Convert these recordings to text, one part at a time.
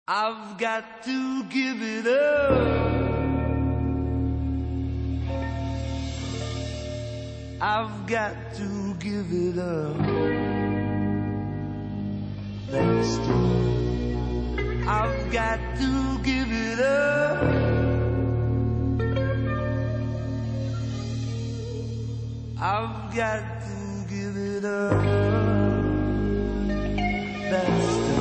I've got to give it up. I've got to give it up. That's true. I've got to give it up. I've got to give it up. That's true.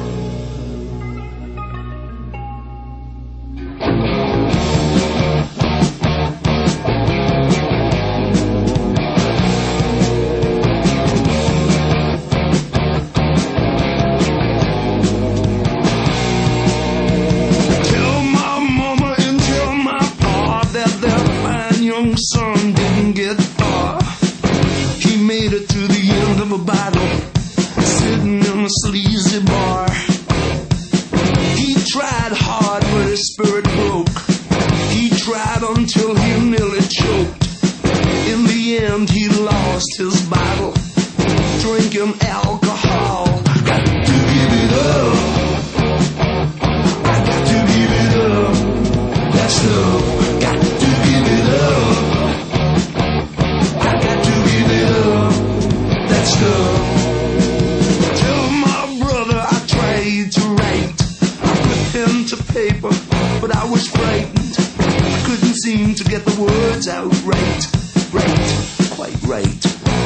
Son didn't get far. He made it to the end of a battle, sitting in a sleazy bar. He tried hard, but his spirit broke. He tried until he nearly choked. In the end, he lost his battle, drinking alcohol. I got to give it up. I got to give it up. That's love. Got to give it up. Tell my brother I tried to write. I put pen to paper, but I was frightened. I couldn't seem to get the words out right, quite right.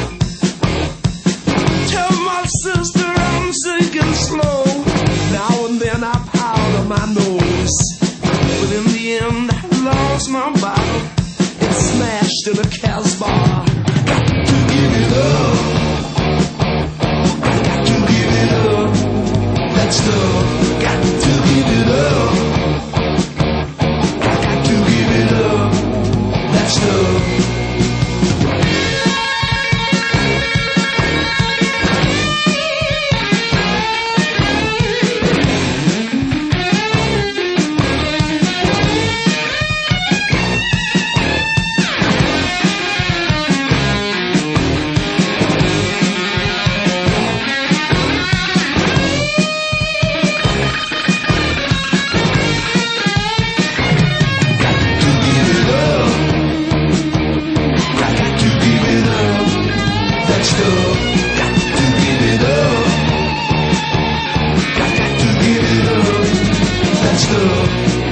Tell my sister I'm sinking slow. Now and then I powder my nose, but in the end I lost my bottle. It smashed in a Casbah. Got to give it up. That's love. Got to give it up. I got to give it up. That's love. Got to give it up. Got to give it up. That's love.